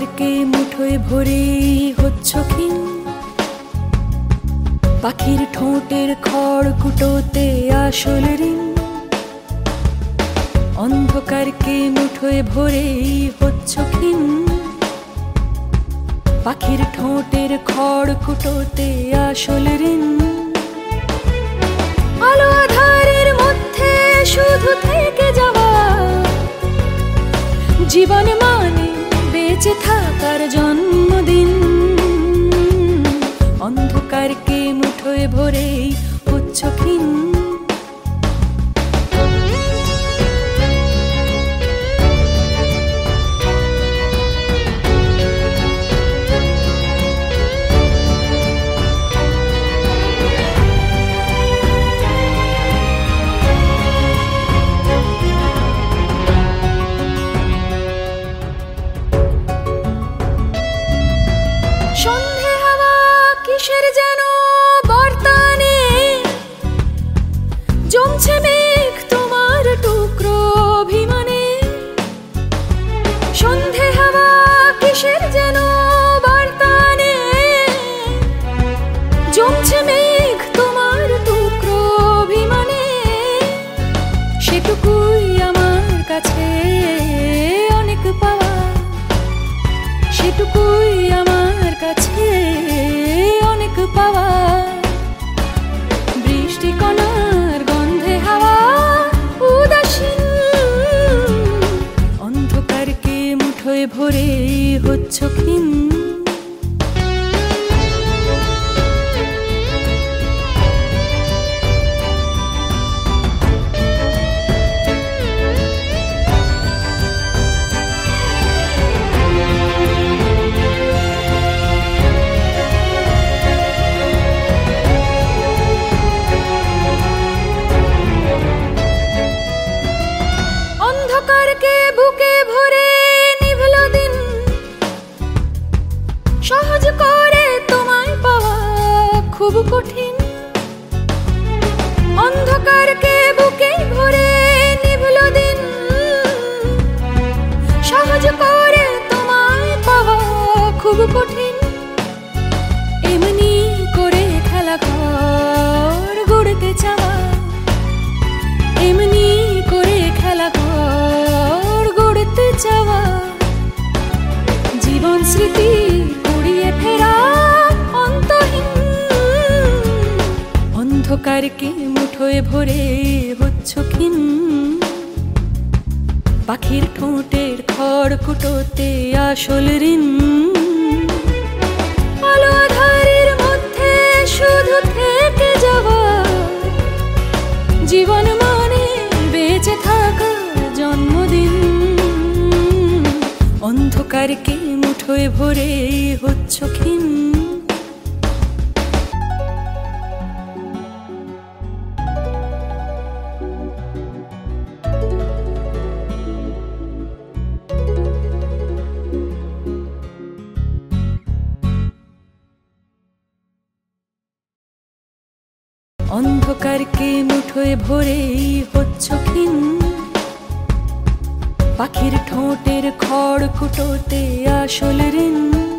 অন্ধকারকে মুঠোয় ভরে হচ্ছ ক্ষীণ, পাখির ঠোঁটের খড়কুটোতে আসল ঋণ। অন্ধকারকে মুঠোয় ভরে হচ্ছ ক্ষীণ, পাখির ঠোঁটের খড়কুটোতে আসল ঋণ। আলো আধারের মধ্যে শুধু থেকে যাওয়া, জীবন মানে বেঁচে থাকার জন্মদিন। অন্ধকারকে মুঠোয় ভরে হচ্ছ ক্ষীণ। সন্ধে হাওয়া কিসের যেন বর্তানে, জমছে মেঘ তোমার টুকরো অভিমানে। সন্ধে হাওয়া কিসের যেন বর্তানে, জমছে মেঘ তোমার টুকরো অভিমানে। সেটুকুই আমার কাছে অনেক পাওয়া, সেটুকুই আমার কাছে অনেক পাওয়া। বৃষ্টি কণার গন্ধে হাওয়া উদাসীন, অন্ধকারকে মুঠোয় ভরে হচ্ছ ক্ষীণ। অন্ধকারকে বুকে ভরে নিভল দিন, সহজ করে তোমায় পাওয়া খুব কঠিন। অন্ধকারকে বুকে ভরে নিভল দিন, সহজ করে তোমায় পাওয়া খুব কঠিন। এমনি করে খেলা ঘর গড়তে চাওয়া, এমনি করে খেলা ঘর গড়তে চাওয়া। জীবন স্মৃতি কুড়িয়ে ফেরা অন্তহীন, অন্ধকারকে মুঠোয় ভরে হচ্ছ ক্ষীণ। পাখির ঠোঁটের খড়কুটোতে আসল ঋণ। আলো আধারের মধ্যে শুধু থেকে যাওয়া, জীবন মানে বেঁচে থাকার জন্মদিন। অন্ধকারকে মুঠোয় ভরে হচ্ছ ক্ষীণ। অন্ধকারকে মুঠোয় ভরে হচ্ছ ক্ষীণ, পাখির ঠোঁটের খড়কুটোতে আসল ঋণ।